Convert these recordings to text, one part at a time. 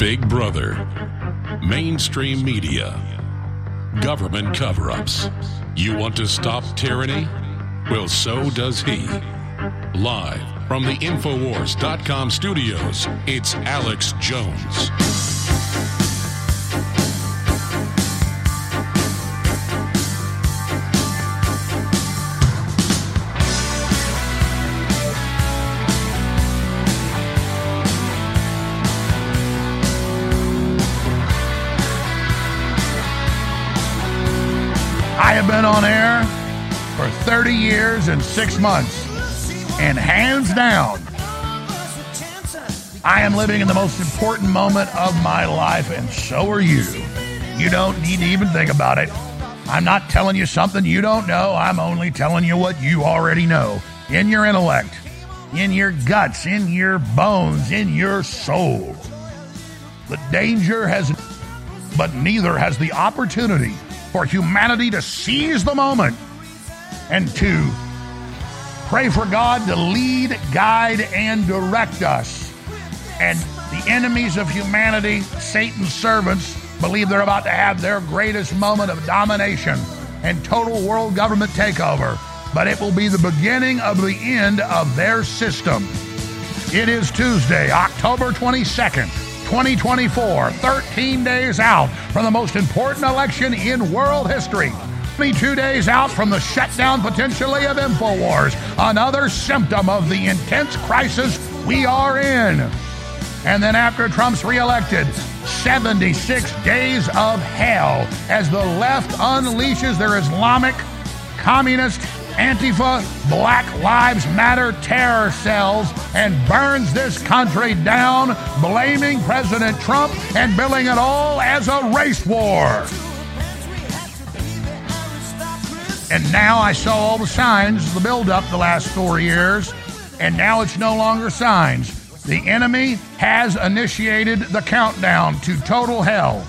Big Brother, mainstream media, government cover-ups. You want to stop tyranny? Well, so does he. Live from the Infowars.com studios, it's Alex Jones. I have been on air for 30 years and 6 months, and hands down, I am living in the most important moment of my life, and so are you. You don't need to even think about it. I'm not telling you something you don't know. I'm only telling you what you already know. In your intellect, in your guts, in your bones, in your soul. The danger has, but neither has the opportunity for humanity to seize the moment and to pray for God to lead, guide, and direct us. And the enemies of humanity, Satan's servants, believe they're about to have their greatest moment of domination and total world government takeover. But it will be the beginning of the end of their system. It is Tuesday, October 22nd. 2024, 13 days out from the most important election in world history. 22 days out from the shutdown potentially of InfoWars, another symptom of the intense crisis we are in. And then after Trump's reelected, 76 days of hell as the left unleashes their Islamic, communist, Antifa, Black Lives Matter terror cells and burns this country down, blaming President Trump and billing it all as a race war. And now I saw all the signs, the buildup the last 4 years, and now it's no longer signs. The enemy has initiated the countdown to total hell.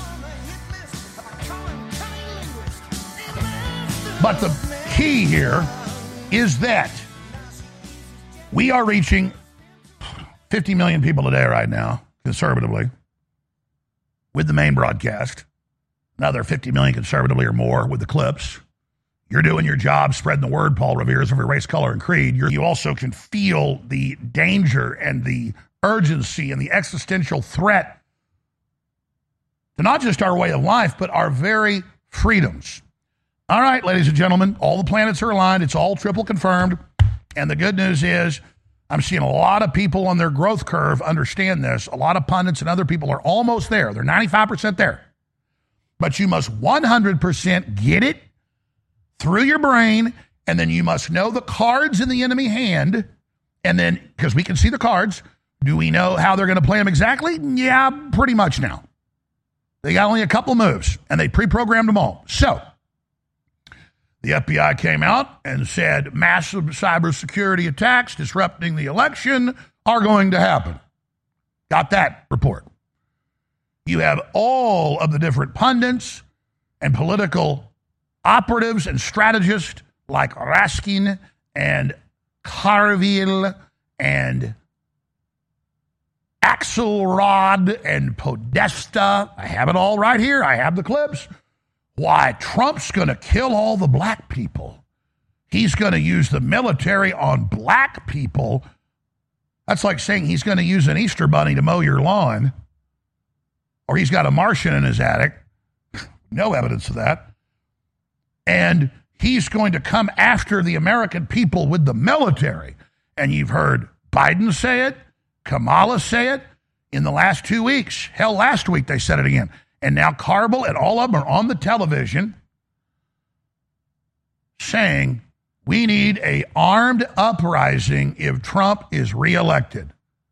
But the key here is that we are reaching 50 million people a day right now, conservatively, with the main broadcast. Another 50 million conservatively or more with the clips. You're doing your job, spreading the word, Paul Revere's, of your race, color, and creed. You also can feel the danger and the urgency and the existential threat to not just our way of life, but our very freedoms. All right, ladies and gentlemen, all the planets are aligned. It's all triple confirmed. And the good news is I'm seeing a lot of people on their growth curve understand this. A lot of pundits and other people are almost there. They're 95% there. But you must 100% get it through your brain, and then you must know the cards in the enemy hand. And then, because we can see the cards, do we know how they're going to play them exactly? Yeah, pretty much now. They got only a couple moves, and they pre-programmed them all. So the FBI came out and said massive cybersecurity attacks disrupting the election are going to happen. Got that report. You have all of the different pundits and political operatives and strategists like Raskin and Carville and Axelrod and Podesta. I have it all right here. I have the clips. Why Trump's going to kill all the black people. He's going to use the military on black people. That's like saying he's going to use an Easter bunny to mow your lawn, or he's got a Martian in his attic. No evidence of that. And he's going to come after the American people with the military. And you've heard Biden say it, Kamala say it in the last 2 weeks. Hell, last week they said it again. And now Carville and all of them are on the television saying we need an armed uprising if Trump is reelected.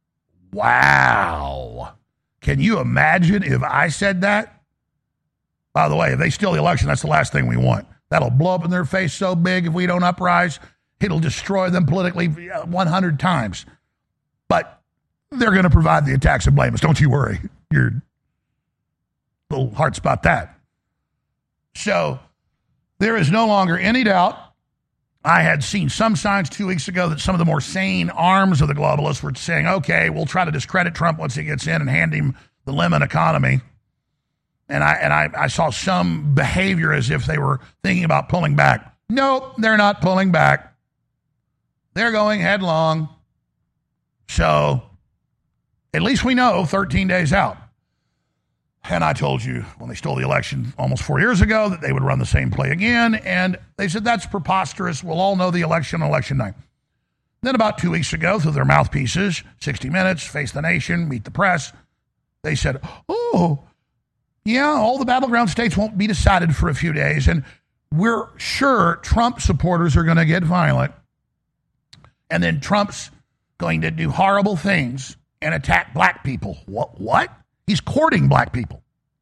Wow. Can you imagine if I said that? By the way, if they steal the election, that's the last thing we want. That'll blow up in their face so big if we don't uprise, it'll destroy them politically 100 times. But they're going to provide the attacks and blame us. Don't you worry. You're little hearts about that. So there is no longer any doubt. I had seen some signs 2 weeks ago that some of the more sane arms of the globalists were saying, okay, we'll try to discredit Trump once he gets in and hand him the lemon economy. And I saw some behavior as if they were thinking about pulling back. Nope, they're not pulling back. They're going headlong. So at least we know 13 days out. And I told you when they stole the election almost 4 years ago that they would run the same play again. And they said, that's preposterous. We'll all know the election on election night. Then about 2 weeks ago, through their mouthpieces, 60 Minutes, Face the Nation, Meet the Press, they said, oh, yeah, all the battleground states won't be decided for a few days. And we're sure Trump supporters are going to get violent. And then Trump's going to do horrible things and attack black people. What? He's courting black people.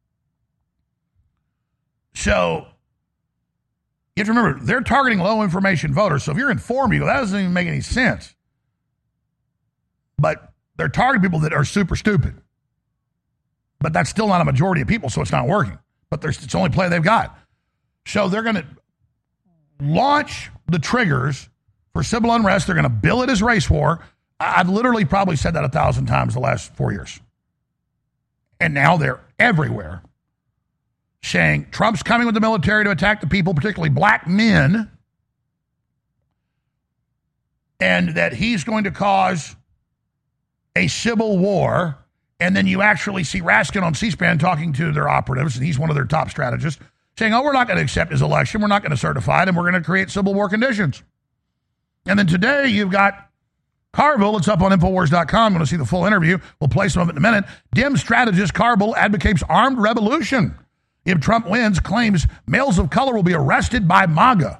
So you have to remember, they're targeting low information voters. So if you're informed, you go, that doesn't even make any sense. But they're targeting people that are super stupid. But that's still not a majority of people, so it's not working. But it's the only play they've got. So they're going to launch the triggers for civil unrest. They're going to bill it as race war. I've literally probably said that 1,000 times the last 4 years. And now they're everywhere saying Trump's coming with the military to attack the people, particularly black men, and that he's going to cause a civil war. And then you actually see Raskin on C-SPAN talking to their operatives, and he's one of their top strategists, saying, oh, we're not going to accept his election, we're not going to certify it, and we're going to create civil war conditions. And then today you've got Carville, it's up on Infowars.com. I'm going to see the full interview. We'll play some of it in a minute. Dem strategist Carville advocates armed revolution. If Trump wins, claims males of color will be arrested by MAGA.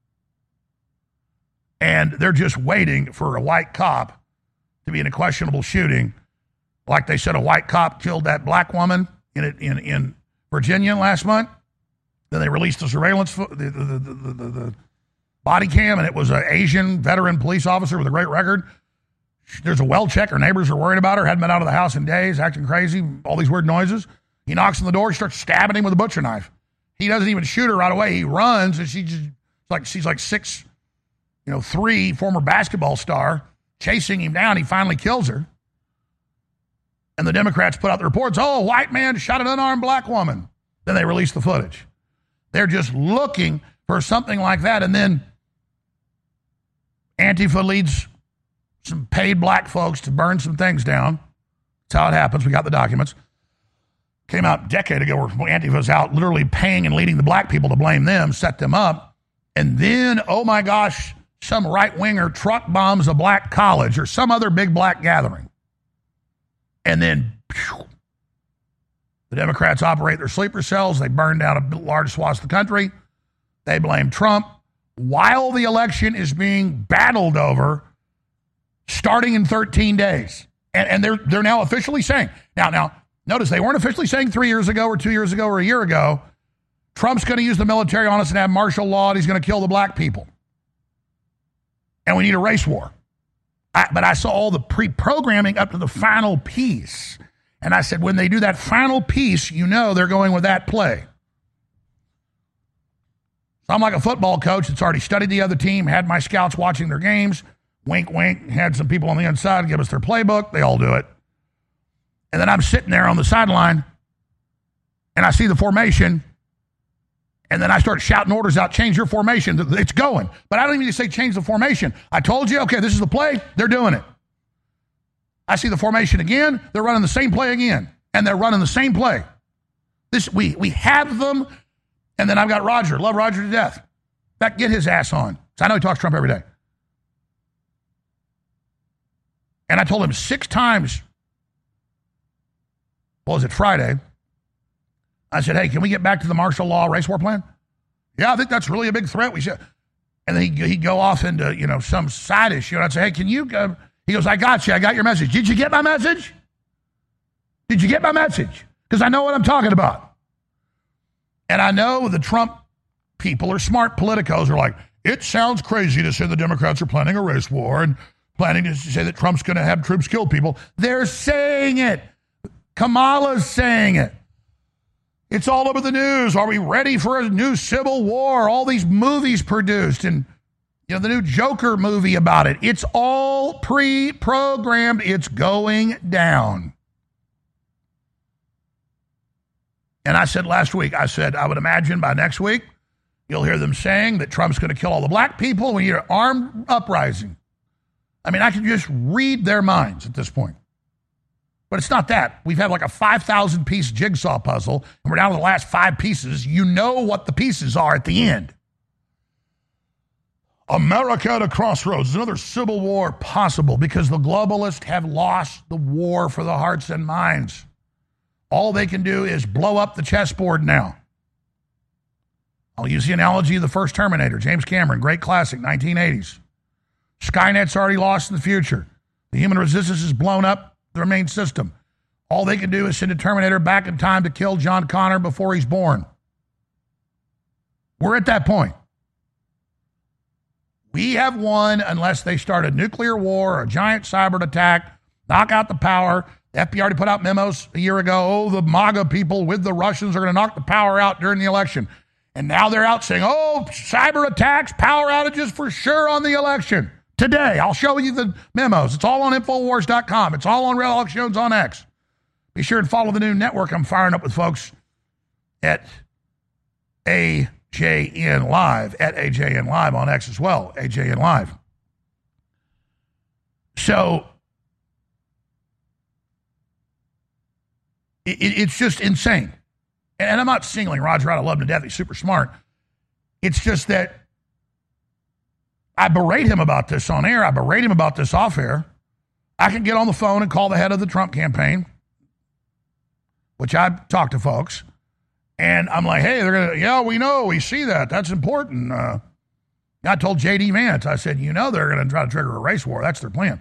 And they're just waiting for a white cop to be in a questionable shooting. Like they said, a white cop killed that black woman in Virginia last month. Then they released the surveillance, the body cam, and it was an Asian veteran police officer with a great record. There's a well check. Her neighbors are worried about her. Hadn't been out of the house in days, acting crazy, all these weird noises. He knocks on the door. He starts stabbing him with a butcher knife. He doesn't even shoot her right away. He runs, and she's like 6'3", former basketball star, chasing him down. He finally kills her. And the Democrats put out the reports, oh, a white man shot an unarmed black woman. Then they release the footage. They're just looking for something like that. And then Antifa leads some paid black folks to burn some things down. That's how it happens. We got the documents. Came out a decade ago where Antifa's out literally paying and leading the black people to blame them, set them up. And then, oh my gosh, some right-winger truck bombs a black college or some other big black gathering. And then the Democrats operate their sleeper cells. They burn down a large swath of the country. They blame Trump while the election is being battled over starting in 13 days. And they're now officially saying, now, notice they weren't officially saying 3 years ago or 2 years ago or a year ago, Trump's going to use the military on us and have martial law and he's going to kill the black people. And we need a race war. But I saw all the pre-programming up to the final piece. And I said, when they do that final piece, they're going with that play. So I'm like a football coach that's already studied the other team, had my scouts watching their games, wink, wink, had some people on the inside give us their playbook. They all do it. And then I'm sitting there on the sideline, and I see the formation, and then I start shouting orders out, change your formation. It's going. But I don't even say change the formation. I told you, okay, this is the play. They're doing it. I see the formation again. They're running the same play again. And they're running the same play. We have them. And then I've got Roger. Love Roger to death. In fact, get his ass on. So I know he talks to Trump every day. And I told him 6 times, what was it, Friday? I said, hey, can we get back to the martial law race war plan? Yeah, I think that's really a big threat. We should. And then he'd go off into, some side issue. And I'd say, hey, can you go? He goes, I got you. I got your message. Did you get my message? Did you get my message? Because I know what I'm talking about. And I know the Trump people are smart politicos are like, it sounds crazy to say the Democrats are planning a race war and planning to say that Trump's going to have troops kill people. They're saying it. Kamala's saying it. It's all over the news. Are we ready for a new civil war? All these movies produced and, the new Joker movie about it. It's all pre-programmed. It's going down. And I said last week, I would imagine by next week, you'll hear them saying that Trump's going to kill all the black people. We need an armed uprising. I mean, I can just read their minds at this point. But it's not that. We've had like a 5,000-piece jigsaw puzzle, and we're down to the last 5 pieces. You know what the pieces are at the end. America at a crossroads. Is another civil war possible because the globalists have lost the war for the hearts and minds. All they can do is blow up the chessboard now. I'll use the analogy of the first Terminator, James Cameron, great classic, 1980s. Skynet's already lost in the future. The human resistance has blown up the main system. All they can do is send a Terminator back in time to kill John Connor before he's born. We're at that point. We have won unless they start a nuclear war or a giant cyber attack, knock out the power. The FBI already put out memos a year ago. Oh, the MAGA people with the Russians are going to knock the power out during the election. And now they're out saying, oh, cyber attacks, power outages for sure on the election. Today, I'll show you the memos. It's all on Infowars.com. It's all on Real Alex Jones on X. Be sure and follow the new network I'm firing up with folks at AJN Live, at AJN Live on X as well, AJN Live. So, it's just insane. And I'm not singling Roger out. I love him to death. He's super smart. It's just that I berate him about this on air. I berate him about this off air. I can get on the phone and call the head of the Trump campaign, which I've talked to folks, and I'm like, hey, they're going to, yeah, we know, we see that. That's important. I told J.D. Vance, I said, you know they're going to try to trigger a race war. That's their plan.